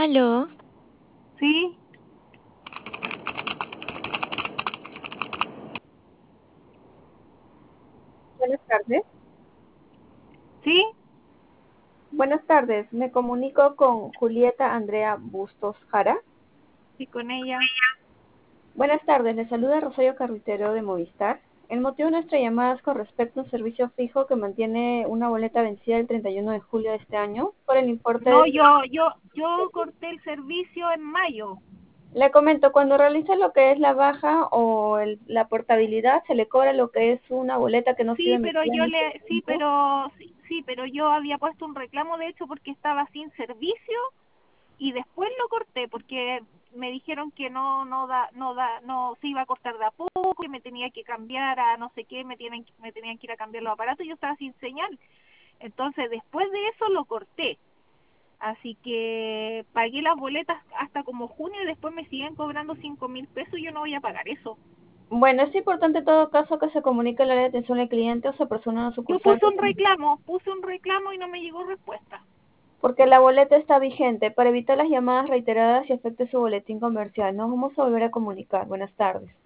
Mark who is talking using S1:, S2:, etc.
S1: Aló,
S2: Sí,
S3: Buenas tardes.
S2: sí,
S3: Buenas tardes. Me comunico con Julieta Andrea Bustos Jara.
S2: sí, con ella.
S3: Buenas tardes. Le saluda Rosario Carretero de Movistar. El motivo de nuestra llamada es con respecto a un servicio fijo que mantiene una boleta vencida el 31 de julio de este año por el importe
S2: No,
S3: de...
S2: yo corté el servicio en mayo.
S3: Le comento, cuando realiza lo que es la baja o la portabilidad, se le cobra lo que es una boleta que no ha sido
S2: Sí, pero
S3: emitida en ese tiempo.
S2: pero yo había puesto un reclamo de hecho porque estaba sin servicio y después lo corté porque me dijeron que no se iba a cortar de a poco, que me tenía que cambiar a no sé qué, me tenían que ir a cambiar los aparatos y yo estaba sin señal. Entonces, después de eso lo corté. Así que pagué las boletas hasta como junio y después me siguen cobrando 5.000 pesos y yo no voy a pagar eso.
S3: Bueno, es importante en todo caso que se comunique al área de atención al cliente o se persona a una
S2: Yo
S3: sucursal.
S2: puse un reclamo y no me llegó respuesta.
S3: Porque la boleta está vigente. Para evitar las llamadas reiteradas y afecte su boletín comercial, nos vamos a volver a comunicar. Buenas tardes.